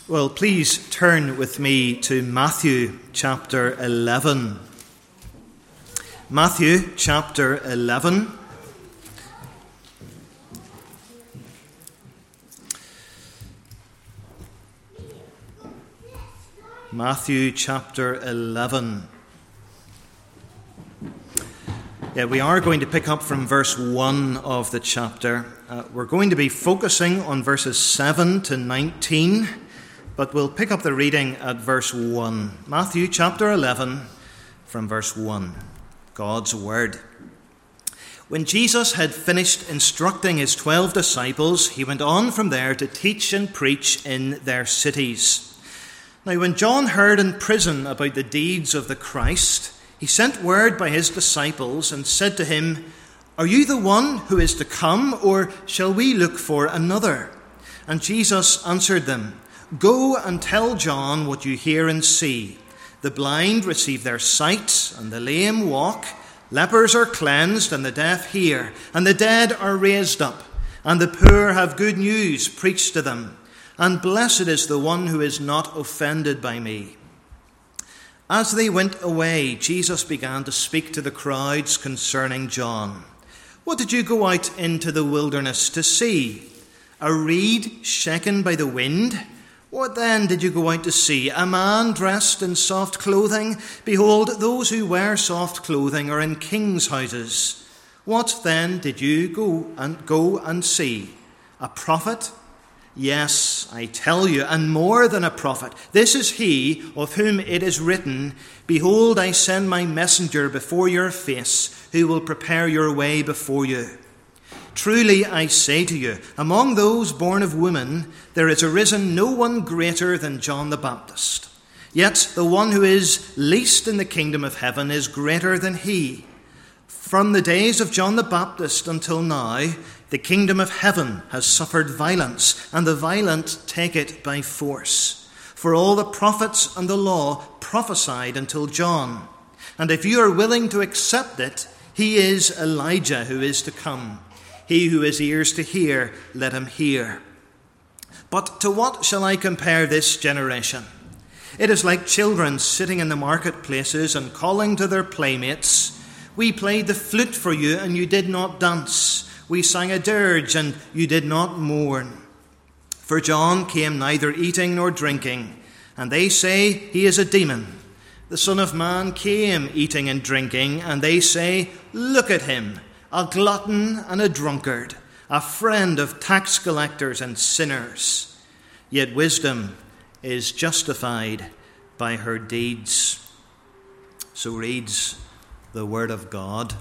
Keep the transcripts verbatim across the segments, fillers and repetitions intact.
Well, please turn with me to Matthew chapter eleven. Matthew chapter eleven. Matthew chapter eleven. Yeah, we are going to pick up from verse one of the chapter. Uh, we're going to be focusing on verses seven to nineteen. But we'll pick up the reading at verse one. Matthew chapter eleven, from verse one. God's Word. When Jesus had finished instructing his twelve disciples, he went on from there to teach and preach in their cities. Now, when John heard in prison about the deeds of the Christ, he sent word by his disciples and said to him, "Are you the one who is to come, or shall we look for another?" And Jesus answered them, "Go and tell John what you hear and see. The blind receive their sight, and the lame walk. Lepers are cleansed, and the deaf hear. And the dead are raised up. And the poor have good news preached to them. And blessed is the one who is not offended by me." As they went away, Jesus began to speak to the crowds concerning John. "What did you go out into the wilderness to see? A reed shaken by the wind? What then did you go out to see? A man dressed in soft clothing? Behold, those who wear soft clothing are in kings' houses. What then did you go and go and see? A prophet? Yes, I tell you, and more than a prophet. This is he of whom it is written, 'Behold, I send my messenger before your face, who will prepare your way before you.' Truly I say to you, among those born of women, there is arisen no one greater than John the Baptist. Yet the one who is least in the kingdom of heaven is greater than he. From the days of John the Baptist until now, the kingdom of heaven has suffered violence, and the violent take it by force. For all the prophets and the law prophesied until John. And if you are willing to accept it, he is Elijah who is to come. He who has ears to hear, let him hear. But to what shall I compare this generation? It is like children sitting in the marketplaces and calling to their playmates, 'We played the flute for you, and you did not dance. We sang a dirge, and you did not mourn.' For John came neither eating nor drinking, and they say he is a demon. The Son of Man came eating and drinking, and they say, 'Look at him, a glutton and a drunkard, a friend of tax collectors and sinners.' Yet wisdom is justified by her deeds." So reads the Word of God.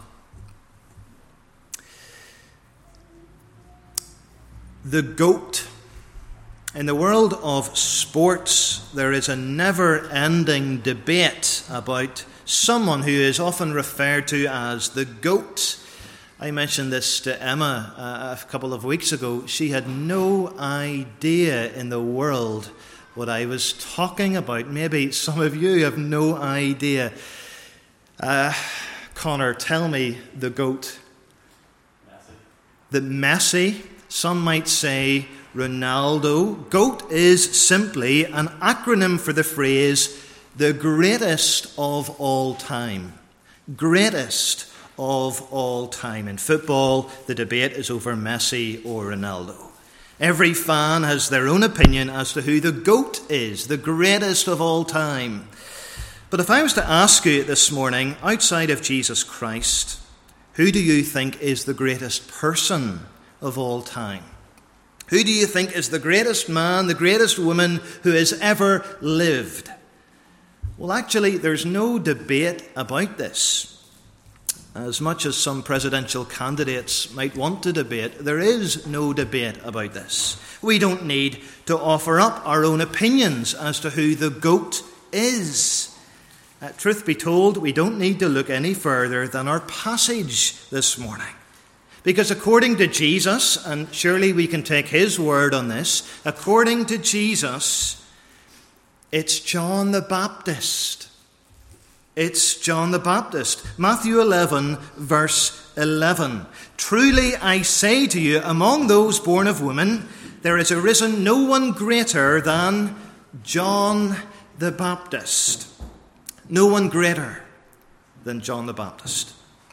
The GOAT. In the world of sports, there is a never-ending debate about someone who is often referred to as the GOAT. I mentioned this to Emma uh, a couple of weeks ago. She had no idea in the world what I was talking about. Maybe some of you have no idea. Uh, Connor, tell me the GOAT. Messi. The Messi. Some might say Ronaldo. GOAT is simply an acronym for the phrase, the greatest of all time. Greatest of all time. In football, the debate is over Messi or Ronaldo. Every fan has their own opinion as to who the GOAT is, the greatest of all time. But if I was to ask you this morning, outside of Jesus Christ, who do you think is the greatest person of all time? Who do you think is the greatest man, the greatest woman who has ever lived? Well, actually, there's no debate about this. As much as some presidential candidates might want to debate, there is no debate about this. We don't need to offer up our own opinions as to who the GOAT is. Uh, truth be told, we don't need to look any further than our passage this morning. Because according to Jesus, and surely we can take his word on this, according to Jesus, it's John the Baptist. It's John the Baptist. Matthew eleven, verse eleven. "Truly I say to you, among those born of women, there is arisen no one greater than John the Baptist. No one greater than John the Baptist.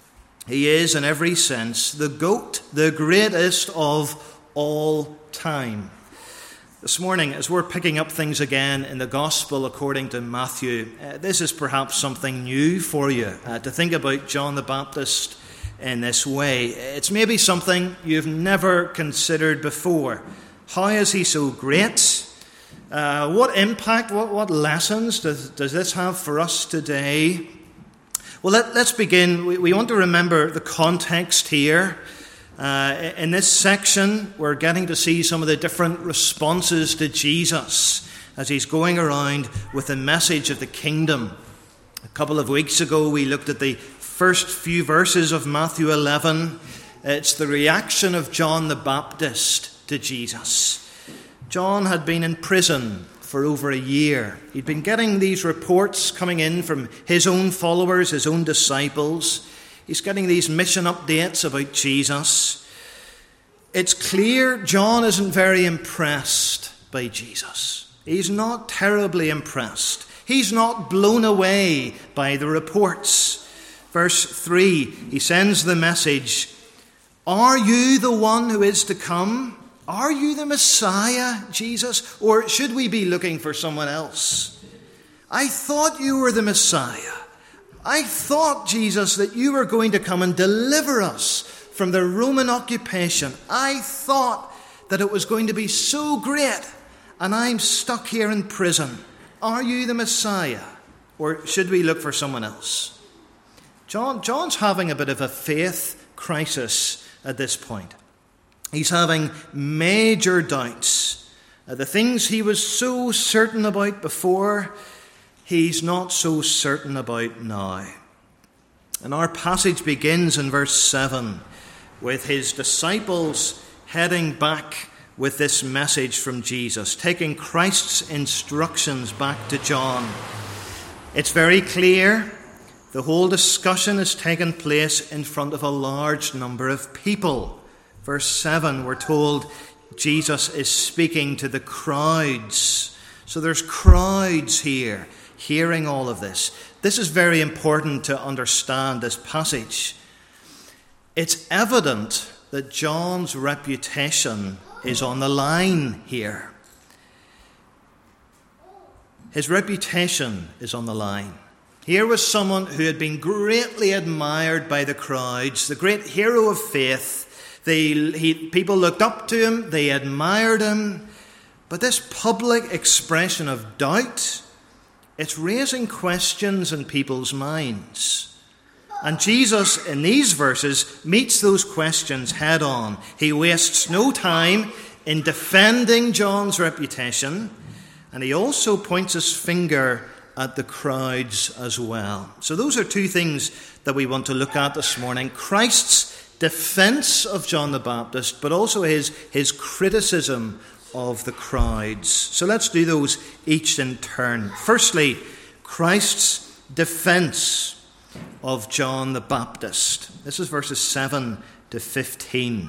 He is, in every sense, the GOAT, the greatest of all time. This morning, as we're picking up things again in the Gospel according to Matthew, uh, this is perhaps something new for you, uh, to think about John the Baptist in this way. It's maybe something you've never considered before. How is he so great? Uh, what impact, what, what lessons does, does this have for us today? Well, let, let's begin. We, we want to remember the context here. Uh, in this section, we're getting to see some of the different responses to Jesus as he's going around with the message of the kingdom. A couple of weeks ago, we looked at the first few verses of Matthew eleven. It's the reaction of John the Baptist to Jesus. John had been in prison for over a year. He'd been getting these reports coming in from his own followers, his own disciples. He's getting these mission updates about Jesus. It's clear John isn't very impressed by Jesus. He's not terribly impressed. He's not blown away by the reports. Verse three, he sends the message, "Are you the one who is to come? Are you the Messiah, Jesus? Or should we be looking for someone else? I thought you were the Messiah. I thought, Jesus, that you were going to come and deliver us from the Roman occupation. I thought that it was going to be so great, and I'm stuck here in prison. Are you the Messiah? Or should we look for someone else?" John, John's having a bit of a faith crisis at this point. He's having major doubts. Uh, the things he was so certain about before, he's not so certain about now. And our passage begins in verse seven with his disciples heading back with this message from Jesus, taking Christ's instructions back to John. It's very clear. The whole discussion has taken place in front of a large number of people. Verse seven, we're told Jesus is speaking to the crowds. So there's crowds here hearing all of this. This is very important to understand this passage. It's evident that John's reputation is on the line here. His reputation is on the line. Here was someone who had been greatly admired by the crowds, the great hero of faith. They, he, people looked up to him, they admired him. But this public expression of doubt, it's raising questions in people's minds. And Jesus, in these verses, meets those questions head on. He wastes no time in defending John's reputation, and he also points his finger at the crowds as well. So those are two things that we want to look at this morning. Christ's defense of John the Baptist, but also his, his criticism of the crowds. So let's do those each in turn. Firstly, Christ's defense of John the Baptist. This is verses seven to fifteen.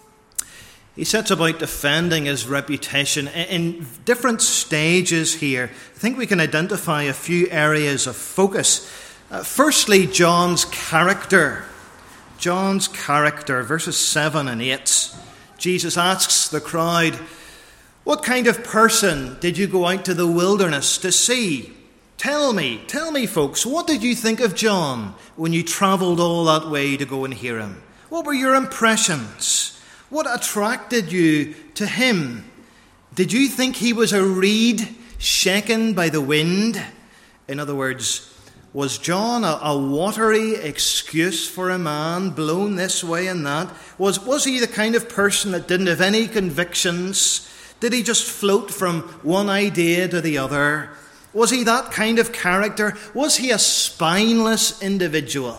He sets about defending his reputation in different stages here. I think we can identify a few areas of focus. Uh, firstly, John's character. John's character, verses seven and eight. Jesus asks the crowd, "What kind of person did you go out to the wilderness to see? Tell me, tell me, folks, what did you think of John when you travelled all that way to go and hear him? What were your impressions? What attracted you to him? Did you think he was a reed shaken by the wind?" In other words, was John a, a watery excuse for a man blown this way and that? Was, was he the kind of person that didn't have any convictions? Did he just float from one idea to the other? Was he that kind of character? Was he a spineless individual?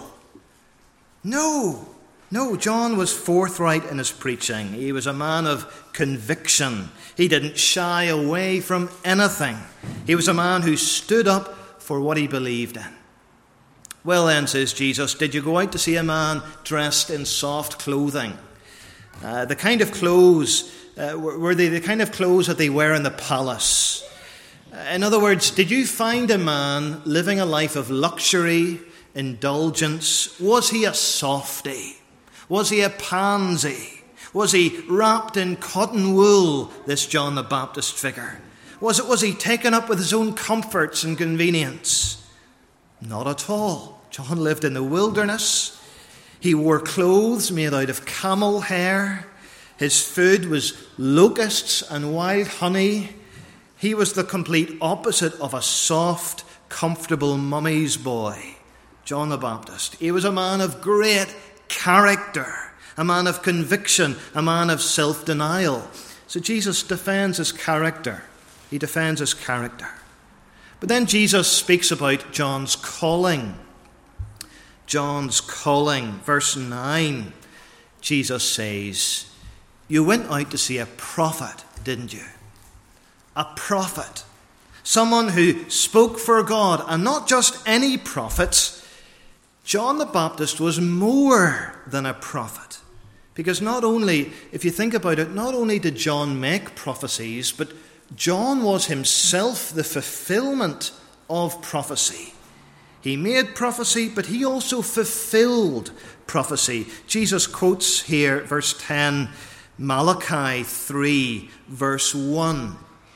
No. No, John was forthright in his preaching. He was a man of conviction. He didn't shy away from anything. He was a man who stood up for what he believed in. Well then, says Jesus, did you go out to see a man dressed in soft clothing? Uh, the kind of clothes, uh, were they the kind of clothes that they wear in the palace? In other words, did you find a man living a life of luxury, indulgence? Was he a softy? Was he a pansy? Was he wrapped in cotton wool, this John the Baptist figure? Was it, was he taken up with his own comforts and convenience? Not at all. John lived in the wilderness. He wore clothes made out of camel hair. His food was locusts and wild honey. He was the complete opposite of a soft, comfortable mummy's boy, John the Baptist. He was a man of great character, a man of conviction, a man of self-denial. So Jesus defends his character. He defends his character. But then Jesus speaks about John's calling. John's calling. Verse nine, Jesus says, "You went out to see a prophet, didn't you?" A prophet. Someone who spoke for God, and not just any prophet. John the Baptist was more than a prophet. Because not only, if you think about it, not only did John make prophecies, but John was himself the fulfillment of prophecy. He made prophecy, but he also fulfilled prophecy. Jesus quotes here, verse ten, Malachi three, verse one.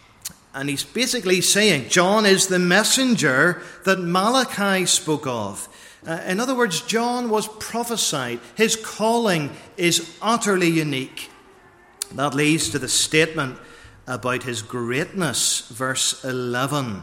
And he's basically saying John is the messenger that Malachi spoke of. Uh, in other words, John was prophesied. His calling is utterly unique. That leads to the statement about his greatness. Verse eleven.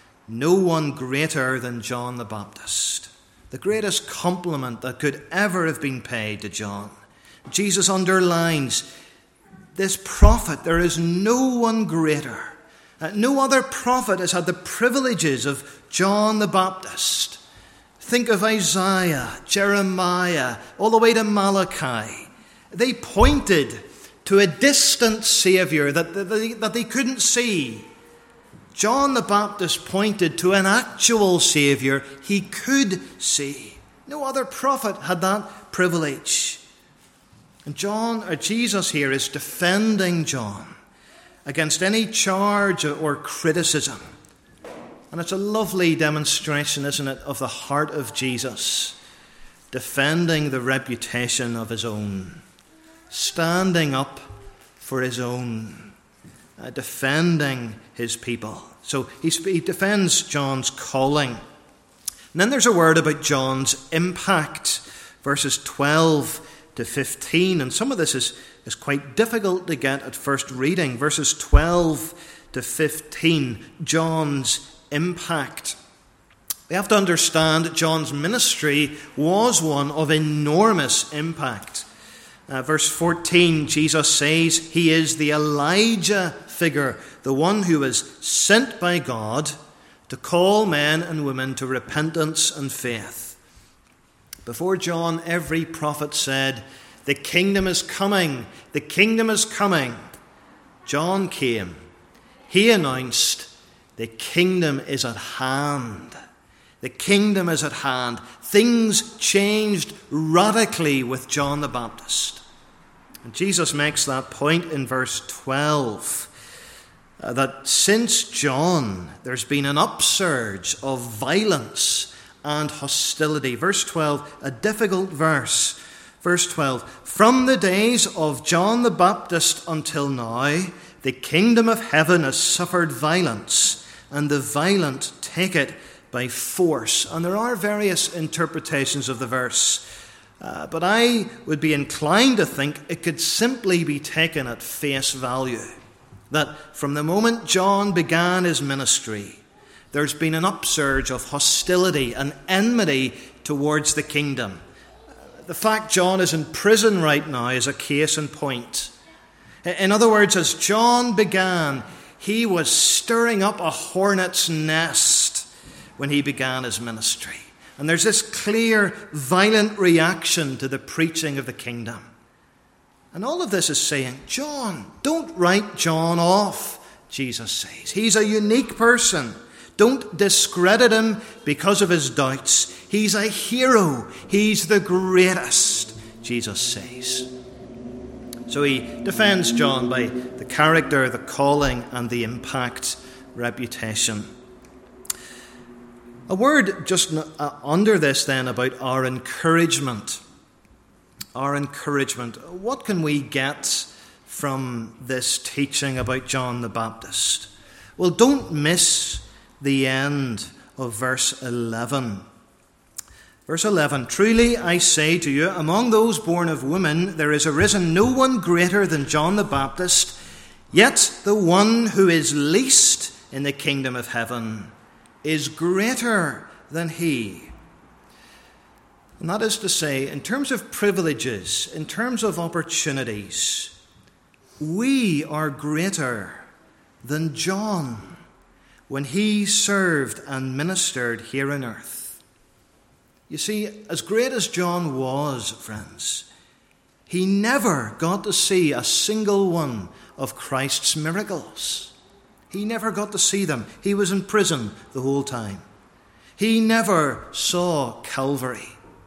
No one greater than John the Baptist. The greatest compliment that could ever have been paid to John. Jesus underlines this prophet. There is no one greater. Uh, no other prophet has had the privileges of John the Baptist. Think of Isaiah, Jeremiah, all the way to Malachi. They pointed to a distant Saviour that, that, they, that they couldn't see. John the Baptist pointed to an actual Saviour he could see. No other prophet had that privilege. And John, or Jesus here, is defending John against any charge or criticism. And it's a lovely demonstration, isn't it, of the heart of Jesus, defending the reputation of his own, standing up for his own, uh, defending his people. So he, he defends John's calling. And then there's a word about John's impact, verses twelve to fifteen. And some of this is, is quite difficult to get at first reading. Verses twelve to fifteen, John's impact. We have to understand John's ministry was one of enormous impact. Uh, verse fourteen, Jesus says he is the Elijah figure, the one who was sent by God to call men and women to repentance and faith. Before John, every prophet said, the kingdom is coming, the kingdom is coming. John came. He announced, the kingdom is at hand. The kingdom is at hand. Things changed radically with John the Baptist. And Jesus makes that point in verse twelve, uh, that since John, there's been an upsurge of violence and hostility. Verse twelve, a difficult verse. Verse twelve, from the days of John the Baptist until now, the kingdom of heaven has suffered violence, and the violent take it by force. And there are various interpretations of the verse, uh, but I would be inclined to think it could simply be taken at face value. That from the moment John began his ministry, there's been an upsurge of hostility and enmity towards the kingdom. The fact John is in prison right now is a case in point. In other words, as John began, he was stirring up a hornet's nest when he began his ministry. And there's this clear, violent reaction to the preaching of the kingdom. And all of this is saying, John, don't write John off, Jesus says. He's a unique person. Don't discredit him because of his doubts. He's a hero. He's the greatest, Jesus says. So he defends John by the character, the calling, and the impact reputation. A word just under this then about our encouragement. Our encouragement. What can we get from this teaching about John the Baptist? Well, don't miss the end of verse eleven. Verse eleven, "Truly I say to you, among those born of women there is arisen no one greater than John the Baptist, yet the one who is least in the kingdom of heaven is greater than he." And that is to say, in terms of privileges, in terms of opportunities, we are greater than John when he served and ministered here on earth. You see, as great as John was, friends, he never got to see a single one of Christ's miracles. He never got to see them. He was in prison the whole time. He never saw Calvary.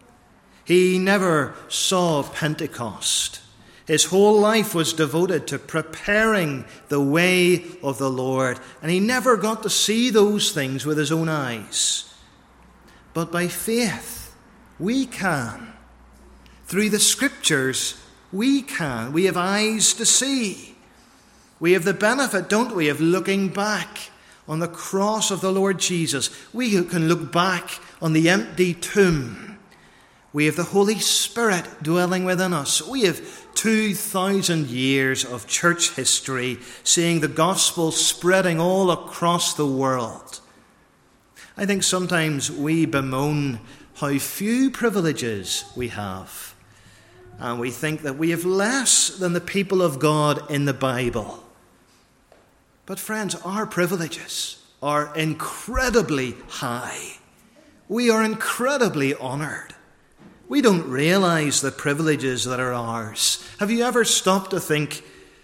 He never saw Pentecost. His whole life was devoted to preparing the way of the Lord, and he never got to see those things with his own eyes. But by faith, we can. Through the Scriptures, we can. We have eyes to see. We have the benefit, don't we, of looking back on the cross of the Lord Jesus. We can look back on the empty tomb. We have the Holy Spirit dwelling within us. We have two thousand years of church history seeing the gospel spreading all across the world. I think sometimes we bemoan how few privileges we have. And we think that we have less than the people of God in the Bible. But friends, our privileges are incredibly high. We are incredibly honoured. We don't realize the privileges that are ours. Have you ever stopped to think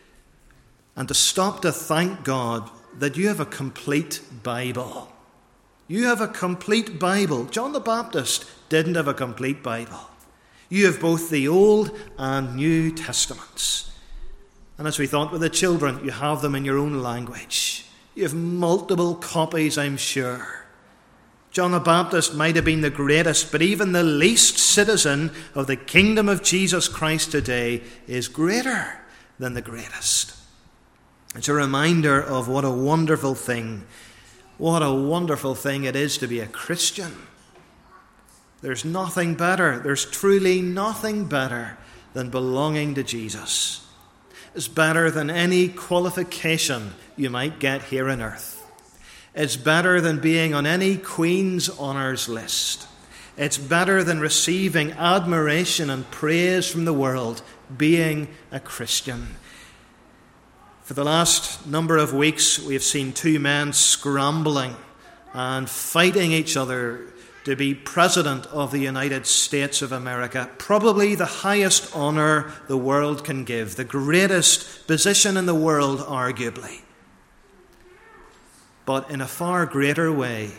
and to stop to thank God that you have a complete Bible? You have a complete Bible. John the Baptist didn't have a complete Bible. You have both the Old and New Testaments. And as we thought with the children, you have them in your own language. You have multiple copies, I'm sure. John the Baptist might have been the greatest, but even the least citizen of the kingdom of Jesus Christ today is greater than the greatest. It's a reminder of what a wonderful thing, what a wonderful thing it is to be a Christian. There's nothing better, there's truly nothing better than belonging to Jesus. It's better than any qualification you might get here on earth. It's better than being on any Queen's honours list. It's better than receiving admiration and praise from the world, being a Christian. For the last number of weeks, we have seen two men scrambling and fighting each other to be President of the United States of America, probably the highest honour the world can give, the greatest position in the world, arguably. But in a far greater way,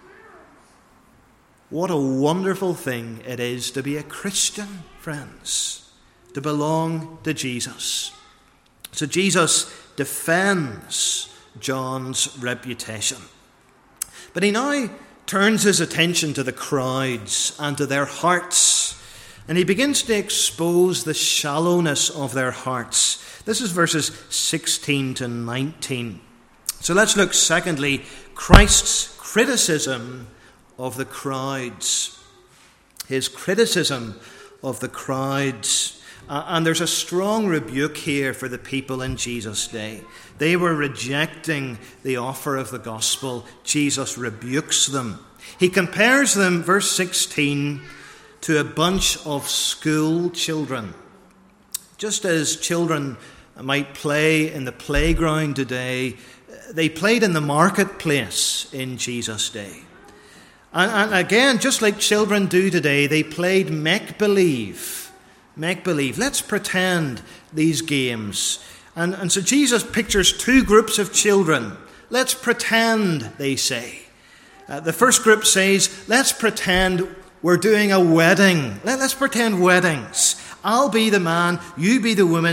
what a wonderful thing it is to be a Christian, friends, to belong to Jesus. So Jesus defends John's reputation. But he now turns his attention to the crowds and to their hearts, and he begins to expose the shallowness of their hearts. This is verses sixteen to nineteen. So let's look, secondly, Christ's criticism of the crowds. His criticism of the crowds. Uh, and there's a strong rebuke here for the people in Jesus' day. They were rejecting the offer of the gospel. Jesus rebukes them. He compares them, verse sixteen, to a bunch of school children. Just as children might play in the playground today, they played in the marketplace in Jesus' day. And, and again, just like children do today, they played make-believe. Make-believe. Let's pretend these games. And, and so Jesus pictures two groups of children. Let's pretend, they say. Uh, the first group says, let's pretend we're doing a wedding. Let, let's pretend weddings. I'll be the man, you be the woman.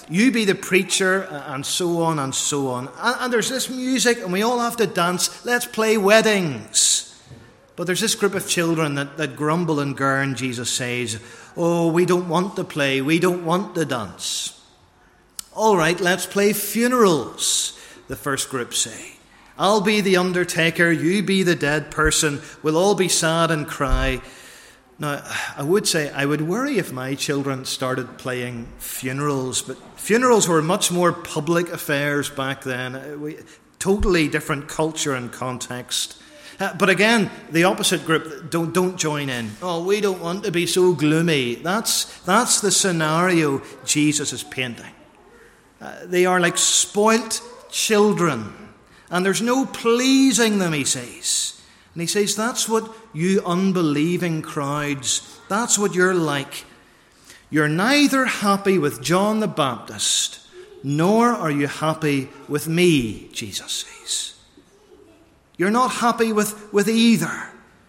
You be the preacher, and so on and so on. And, and there's this music, and we all have to dance. Let's play weddings. But there's this group of children that, that grumble and gurn, Jesus says. Oh, we don't want to play. We don't want to dance. All right, let's play funerals, the first group say. I'll be the undertaker, you be the dead person. We'll all be sad and cry. Now, I would say I would worry if my children started playing funerals, but funerals were much more public affairs back then. We, totally different culture and context. Uh, but again, the opposite group, don't don't join in. Oh, we don't want to be so gloomy. That's, that's the scenario Jesus is painting. Uh, they are like spoilt children. And there's no pleasing them, he says. And he says, that's what you unbelieving crowds, that's what you're like. You're neither happy with John the Baptist, nor are you happy with me, Jesus says. You're not happy with, with either.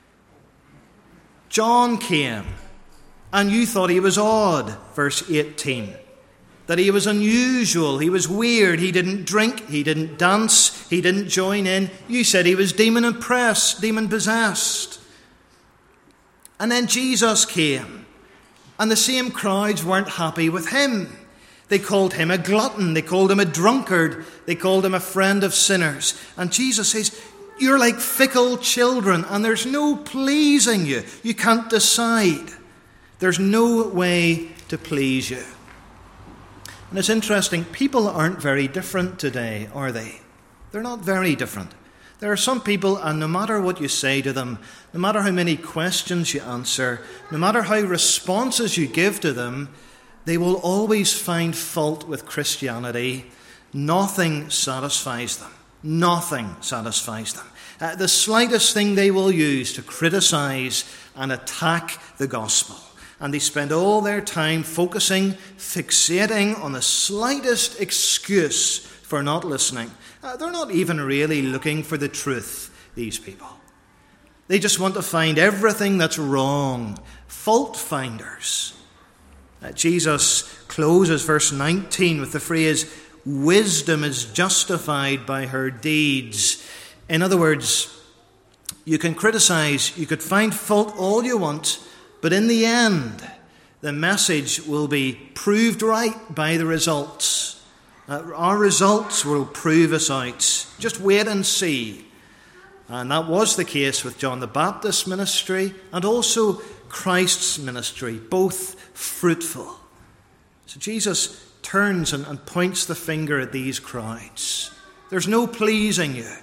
John came, and you thought he was odd, verse eighteen. That he was unusual, he was weird, he didn't drink, he didn't dance, he didn't join in. You said he was demon-oppressed, demon-possessed. And then Jesus came, and the same crowds weren't happy with him. They called him a glutton, they called him a drunkard, they called him a friend of sinners. And Jesus says, you're like fickle children, and there's no pleasing you. You can't decide. There's no way to please you. And it's interesting, people aren't very different today, are they? They're not very different. There are some people, and no matter what you say to them, no matter how many questions you answer, no matter how responses you give to them, they will always find fault with Christianity. Nothing satisfies them. Nothing satisfies them. Uh, the slightest thing they will use to criticize and attack the gospel. And they spend all their time focusing, fixating on the slightest excuse for not listening. Uh, they're not even really looking for the truth, these people. They just want to find everything that's wrong. Fault finders. Uh, Jesus closes verse nineteen with the phrase, wisdom is justified by her deeds. In other words, you can criticize, you could find fault all you want, but in the end, the message will be proved right by the results. Uh, our results will prove us out. Just wait and see. And that was the case with John the Baptist's ministry and also Christ's ministry, both fruitful. So Jesus turns and, and points the finger at these crowds. There's no pleasing you.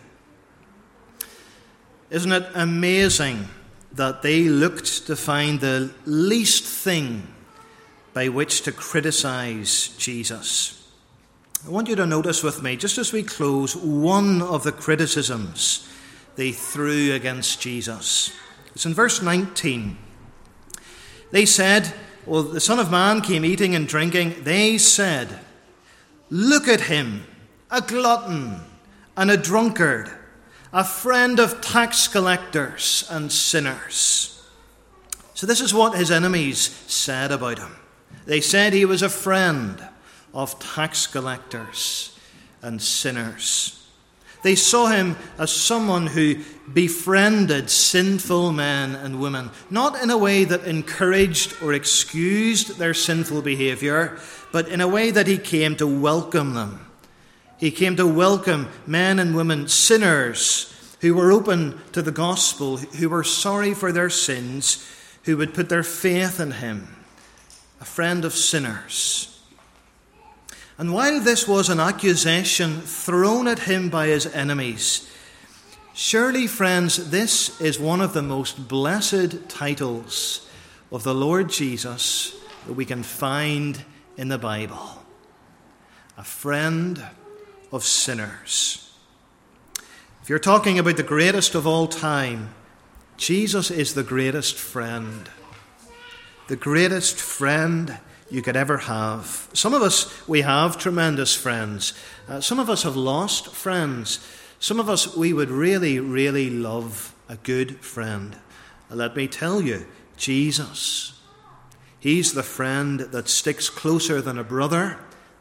Isn't it amazing that they looked to find the least thing by which to criticize Jesus? I want you to notice with me, just as we close, one of the criticisms they threw against Jesus. It's in verse nineteen. They said, well, the Son of Man came eating and drinking. They said, look at him, a glutton and a drunkard, a friend of tax collectors and sinners. So this is what his enemies said about him. They said he was a friend of tax collectors and sinners. They saw him as someone who befriended sinful men and women, not in a way that encouraged or excused their sinful behavior, but in a way that he came to welcome them. He came to welcome men and women, sinners, who were open to the gospel, who were sorry for their sins, who would put their faith in him, a friend of sinners. And while this was an accusation thrown at him by his enemies, surely, friends, this is one of the most blessed titles of the Lord Jesus that we can find in the Bible. A friend of sinners. If you're talking about the greatest of all time, Jesus is the greatest friend. The greatest friend you could ever have. Some of us, we have tremendous friends. Uh, some of us have lost friends. Some of us, we would really, really love a good friend. And let me tell you, Jesus, he's the friend that sticks closer than a brother,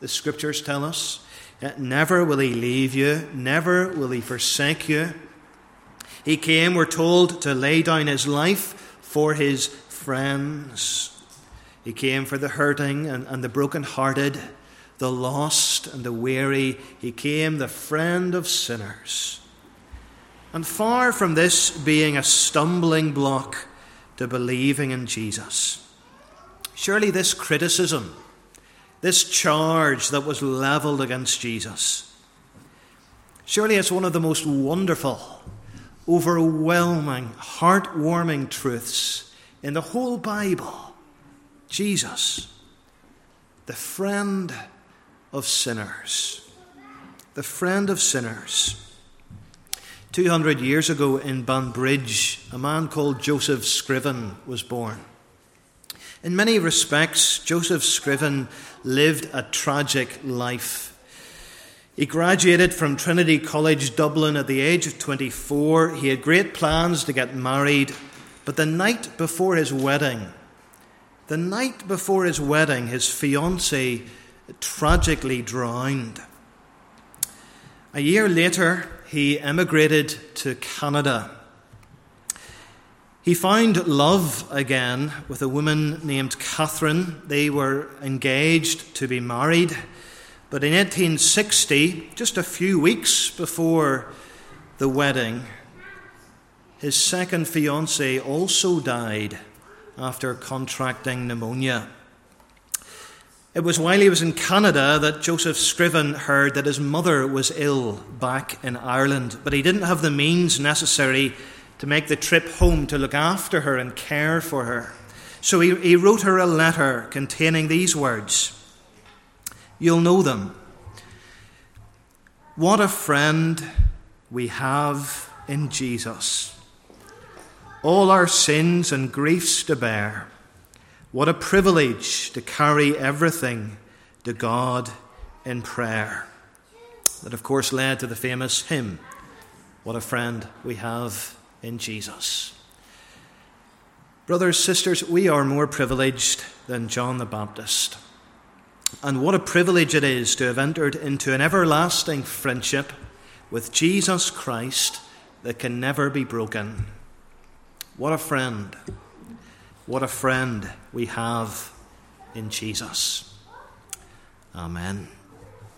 the Scriptures tell us. Never will he leave you. Never will he forsake you. He came, we're told, to lay down his life for his friends. He came for the hurting and, and the brokenhearted, the lost and the weary. He came, the friend of sinners. And far from this being a stumbling block to believing in Jesus, surely this criticism, this charge that was levelled against Jesus, surely it's one of the most wonderful, overwhelming, heartwarming truths in the whole Bible. Jesus, the friend of sinners. The friend of sinners. Two hundred years ago in Banbridge, a man called Joseph Scriven was born. In many respects, Joseph Scriven lived a tragic life. He graduated from Trinity College, Dublin, at the age of twenty-four. He had great plans to get married, but the night before his wedding, the night before his wedding, his fiancée tragically drowned. A year later, he emigrated to Canada. He found love again with a woman named Catherine. They were engaged to be married. But in eighteen sixty, just a few weeks before the wedding, his second fiancée also died after contracting pneumonia. It was while he was in Canada that Joseph Scriven heard that his mother was ill back in Ireland, but he didn't have the means necessary to make the trip home to look after her and care for her. So he, he wrote her a letter containing these words. You'll know them. What a friend we have in Jesus. All our sins and griefs to bear. What a privilege to carry everything to God in prayer. That, of course, led to the famous hymn, What a Friend We Have in Jesus. Brothers, sisters, we are more privileged than John the Baptist. And what a privilege it is to have entered into an everlasting friendship with Jesus Christ that can never be broken. What a friend. What a friend we have in Jesus. Amen.